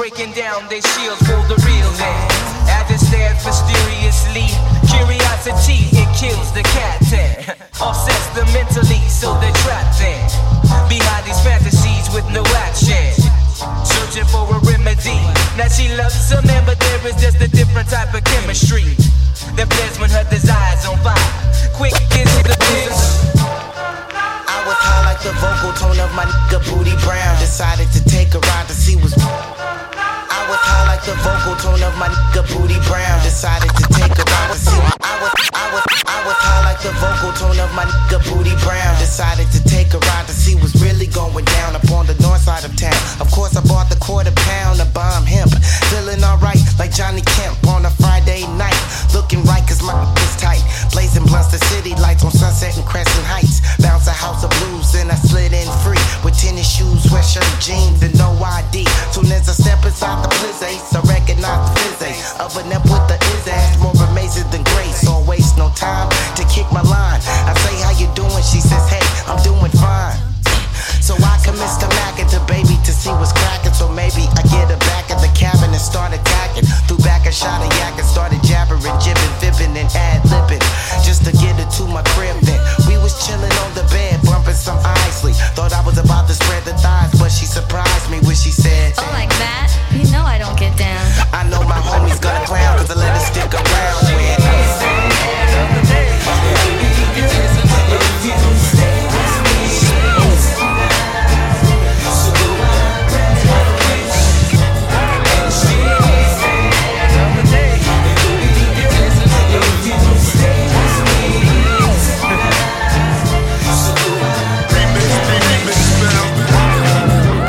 breaking down their shields for the real land. As it stares mysteriously, curiosity, it kills the captain. Offsets them mentally, so they're trapped in behind these fantasies with no action. Searching for a remedy. Now she loves a man, but there is just a different type of chemistry that blares when her desire's on fire. Quick is the business. I was high like the vocal tone of my nigga Booty Brown. Decided to take a ride to see what's. I was high like the vocal tone of my nigga Booty Brown. Decided to take a ride to see. I was high like the vocal tone of my nigga Booty Brown. Decided to take a ride to see what's really going down up on the north side of town. Of course I bought the £quarter of bomb hemp. Feeling alright like Johnny Kemp on a Friday night. Looking right cause my is tight. Blazing blunts, the city lights on Sunset and Crescent Heights. Bounce a house of blues and I slid in free with tennis shoes, sweatshirt, jeans and no ID. Soon as I step inside the place, so